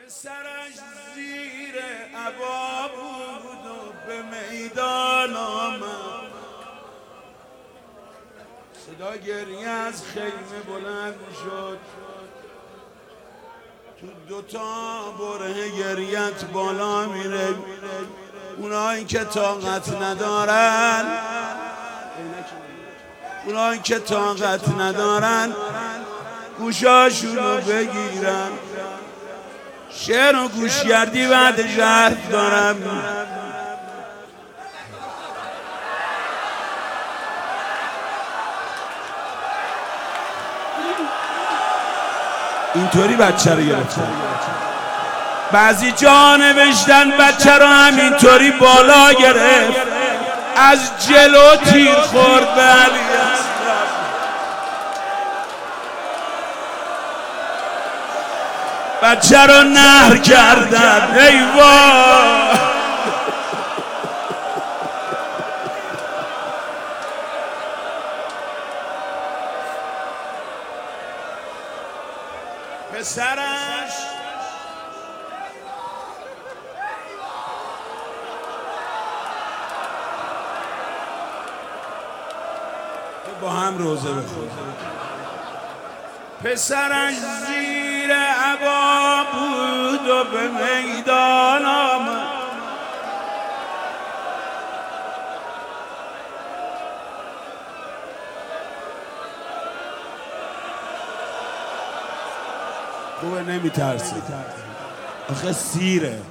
سرش زیر عبا بود و به میدان آمد. صدا گریه از خیمه بلند شد. تو دوتا بره گریت بالا میره. اونایی که طاقت ندارن، اونایی که طاقت ندارن گوشاشونو بگیرن. شعر و گوش کردی بعدش حرف دارم. اینطوری بچه رو گرفتن. بعضی جا نوشتن بچه رو همینطوری بالا گرفت، از جلو تیر خورد به علی اصغر. بچه رو نهر کردن. ای وای پسرش با هم روزه بخون. پسرش زیر عبا بود و به میدان آمد. خوبه نمیترسی، آخه سیره،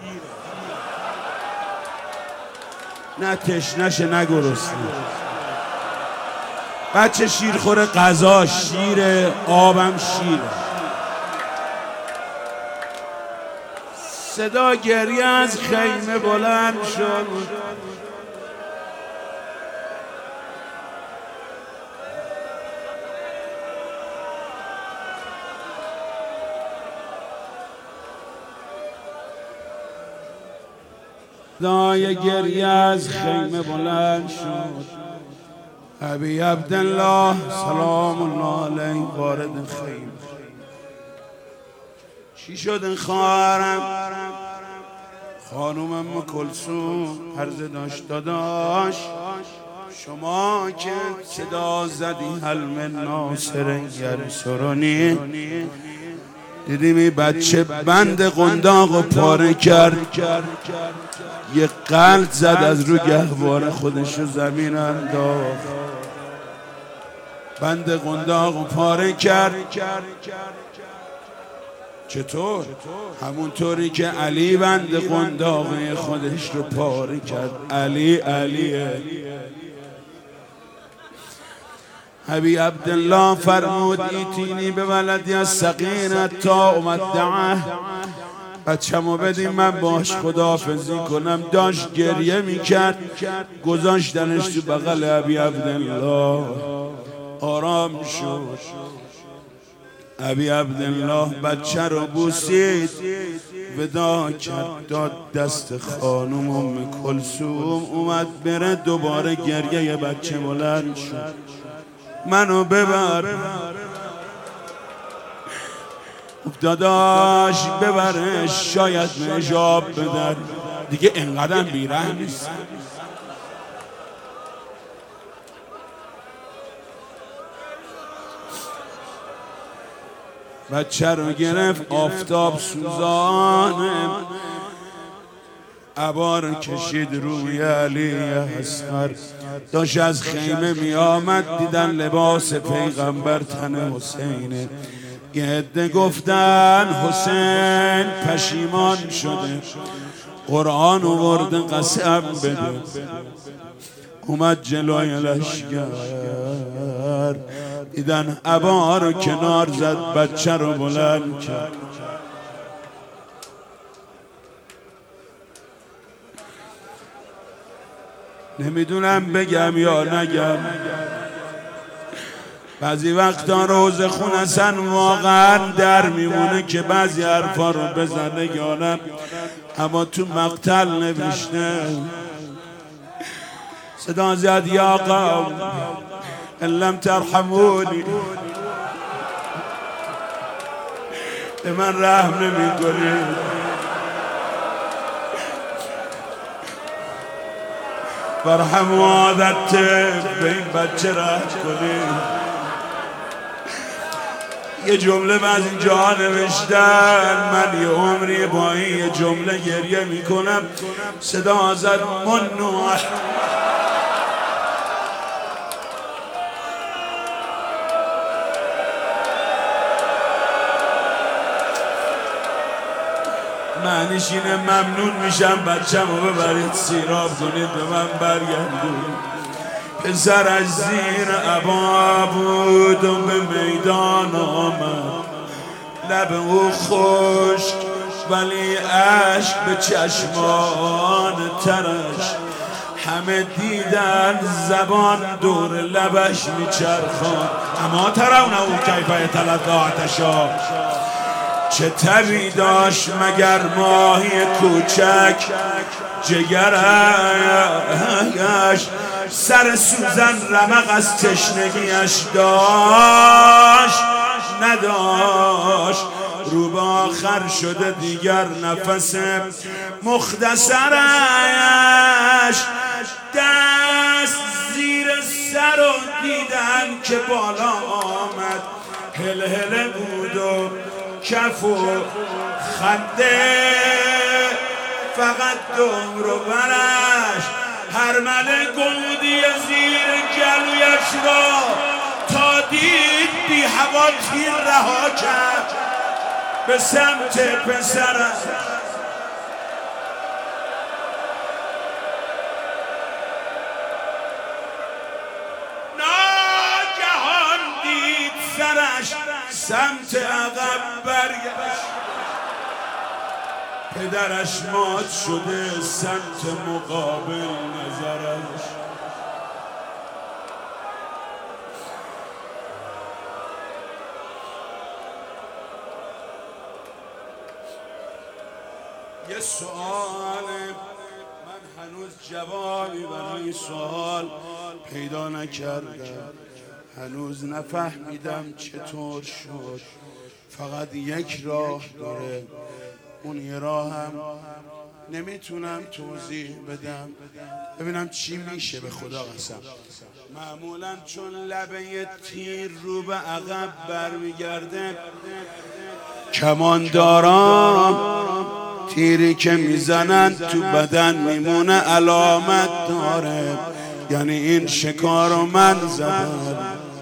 نه تشنشه نه گرسنه. بچه شیرخوره، غذا شیره، آبم شیره. صدا گریه از خیمه بلند شد. صدای گریه از خیمه بلند شد. ابی عبدالله سلام الله علیه وارد خیمه. چی شد این خواهرم؟ خانوم ام کلثوم عرض داشت داداش شما که صدا زدی هل من ناصر ینصرنی، دیدیم این بچه بند قنداق رو پاره کرد، یه قلط زد از رو گهواره خودش رو زمین انداخت، بند قنداق رو پاره کرد. چطور؟ همونطوری که علی بند قنداق خودش رو پاره کرد. علیه. ابی عبدالله فرمود ایتینی به ولدی از سقینت تا امدعه، بچه‌مو بدیم من باش خداحافظی کنم. داشت گریه میکرد، گذاشتنش تو بغل ابی عبدالله. آرام شد. ابی عبدالله بچه رو بوسید، ودا کرد، داد دست خانم ام کلثوم. اومد بره، دوباره گریه بچه بلند شد. منو ببر داداش، ببرش، شاید نجاب بدن. دیگه اینقدر بیرحم نیست. بچه رو گرفت، آفتاب سوزانه عبا رو کشید روی علی اصغر. داشت از خیمه می آمد، دیدن لباس پیغمبر تن حسینه. یه عده گفتن حسین پشیمان شده، قرآن آورده قسم بده. اومد جلوی لشگر، دیدن عبا رو کنار زد، بچه رو بلند کرد. نمیدونم بگم یا نگم. بعضی وقتا روز خون اصلا واقعا در میمونه که بعضی حرفا رو بزنه یا نه، اما تو مقتل نوشته. صدا زد یا قوم ان لم ترحمونی، به من رحم نمی‌کنید. برهم عادت به این بچه رحم کنیم. یه جمله بعض اینجا نوشتن، من یه عمری با این یه جمله گریه میکنم. صدا زد منو معنیش اینه ممنون میشم بچم رو ببرید سیراب کنید به من برگردون. پسرش زیر عبا بود و به میدان آمد، لب او خشک ولی عشق به چشمان ترش. همه دیدن زبان دور لبش میچرخان، اما ترونه او کیفه یتلظی آتشا. چه تبی داشت مگر ماهی کوچک، جگرش سر سوزن رمق از تشنگیش داشت نداشت. رو به آخر شده دیگر نفس مختصرش. دست زیر سر و دیدن که بالا آمد، هل بود و کف و خنده، فقط دم رو برش هرمله گودی زیر گلویش را. تا دید بی هوا تیر رها کرد به سمت پسرش. ناگهان دید سرش سمت عقب برگشت، پدرش مات شده سمت مقابل نظرش. یه سواله، من هنوز جوابی برای سوال پیدا نکردم، هنوز نفهمیدم چطور شد. فقط یک راه داره، اون یه راه هم نمیتونم توضیح بدم. ببینم چی میشه، به خدا قسم. معمولا چون لبه تیر رو به عقب برمیگرده، کمانداران تیری که میزنن تو بدن میمونه علامت داره، یعنی این شکار رو من زدم.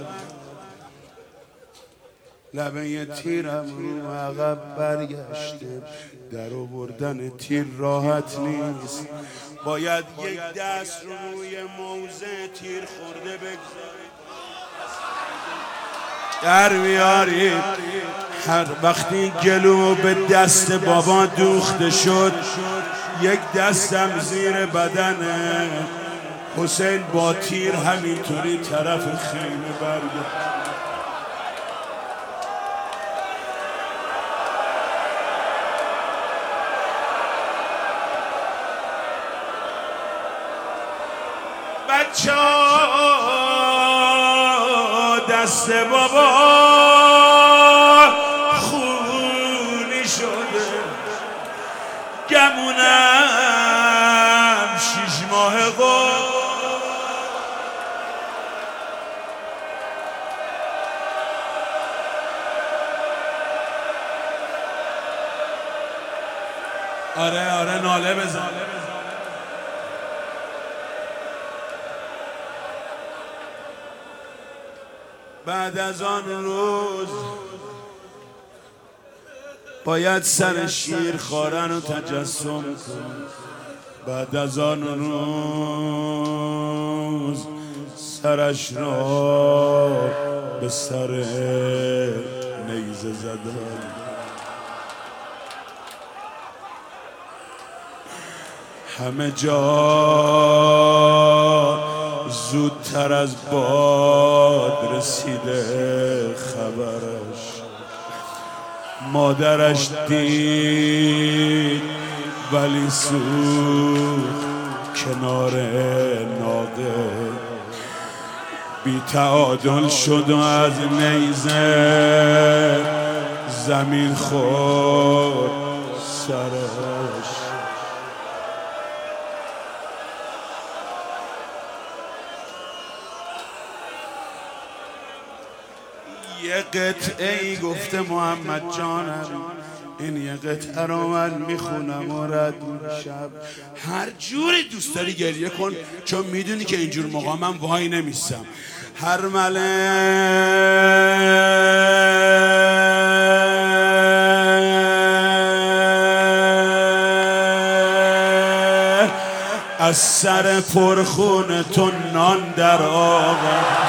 لبه تیرم رو عقب برگشته، در آوردن تیر راحت نیست. باید یک دست روی موزه تیر خورده بگذارید در بیارید. هر وقتی گلو به دست بابا دوخته شد، یک دستم زیر بدن حسین با تیر همینطوری طرف خیمه برگشت. بچه دست بابا خونی شده، گمونم 6 ماه قد. آره ناله بزن. بعد از آن روز باید سر شیر خارن رو تجسم کن. بعد از آن روز سرش را به سر نیزه زدن. همه جا زودتر از باد رسیده خبرش. مادرش دید ولی سوخت کنار ناقه. بی تعادل شد و از نیزه زمین خورد سرش. یه قطعه ای گفته محمد جانم، این یه قطعه رو من میخونم و رد شب هر جوری دوست داری گریه کن، چون میدونی که اینجور موقع من وای نمیستم. هر از سر پرخون تو نان در آورد.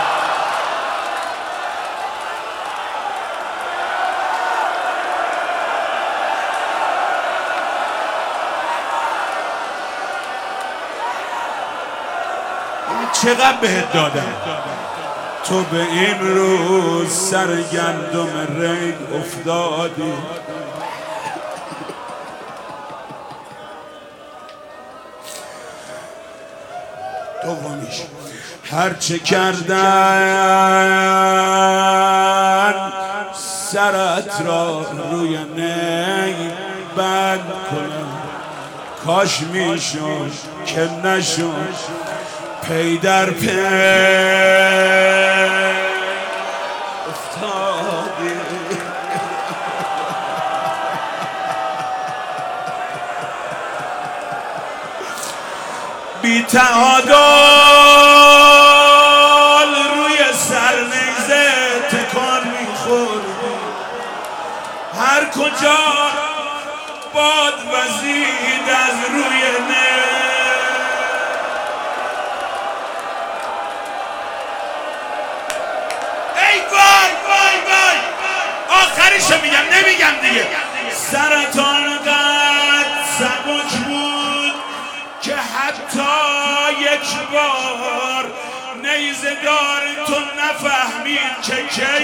چقدر بهت دادم تو به این روز سر گندم ریگ افتادی. دومیش هرچه کردن سرت را روی نی بند کنم، کاش میشد که نشد پی در پی افتادی. بی تعادل روی سر نیزه تکان میخوردی، هر کجا باد وزید از روی نه. ای وای وای وای آخریشو میگم نمیگم دیگه. سرطان قد سبک بود که حتی یک بار نیزه‌دار تو نفهمید که کی.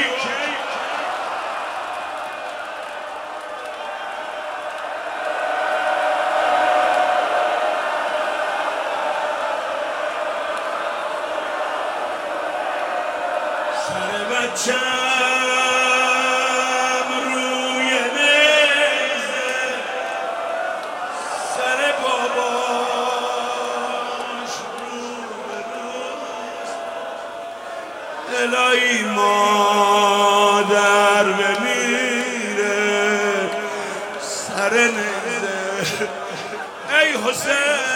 سر بچم روی نیزه، سر باباش رو به روست. الهی مادر بمیره سر نیزه. ای حسین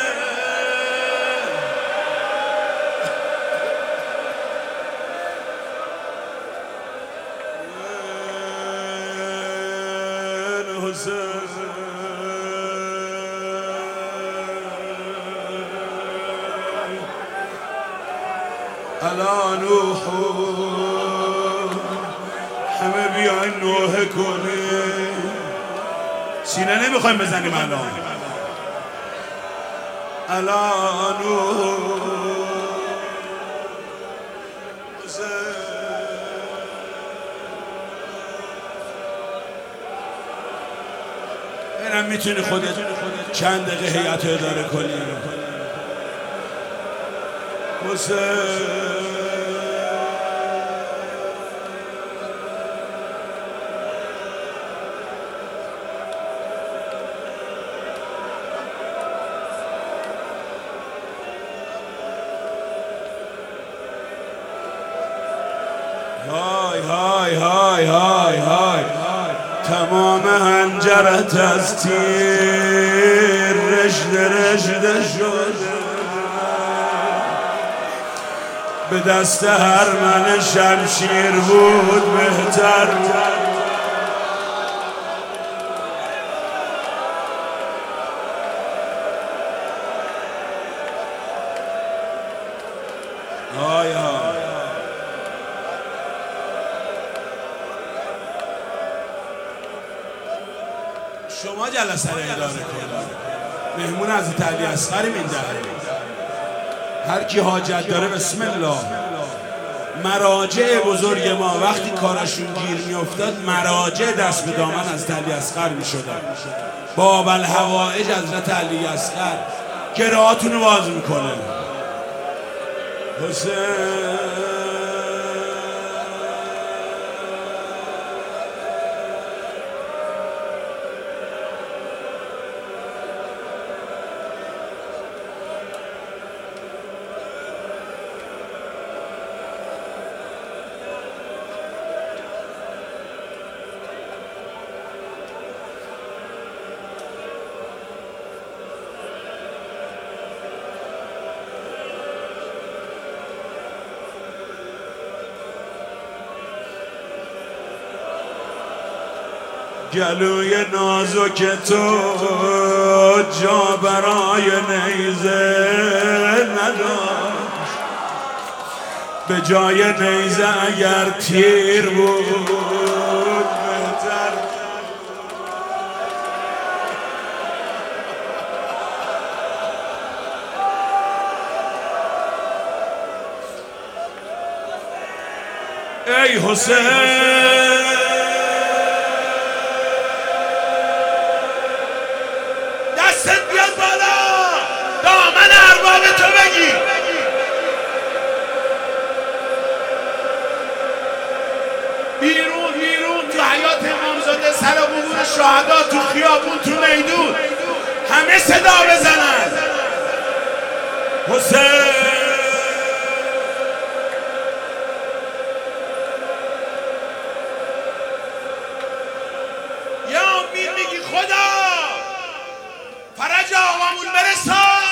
الان نوح همه بیاین نوحه کنیم. سینه نمیخوایم بزنیم الان نوح اینم میتونی خودت چند دقیقه هیئت اداره کنی. های های های های های تمام حنجرت از تیر رشته رشته شد، به دست هر من شمشیر بود بهتر. شما جلسه رو اداره کنید. مهمون حضرت علی اصغریم این در. هر کی حاجت داره بسم الله. مراجع بزرگ ما وقتی کارشون گیر میافتاد مراجع دست به دامن حضرت علی اصغر میشدن. باب الحوائج حضرت علی اصغر که راهاتون رو باز میکنه. حسین گلوی نازک تو جا برای نیزه نداشت، به جای نیزه اگر تیر بود بهتر. ای حسین دستت بیاد بالا، دامن ارباب تو بگی. بیرون تو حیات امامزاده، سر قبور شهدا، تو خیابون، تو میدون، همه صدا بزنن حسین. یا امید میگی خدا فرج آقامون برسان.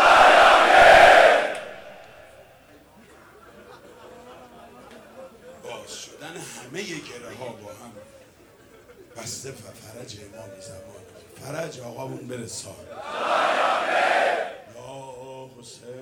باز شدن همه گره ها با هم بسته فرج امام زمان، فرج آقامون برسان. یا حسین.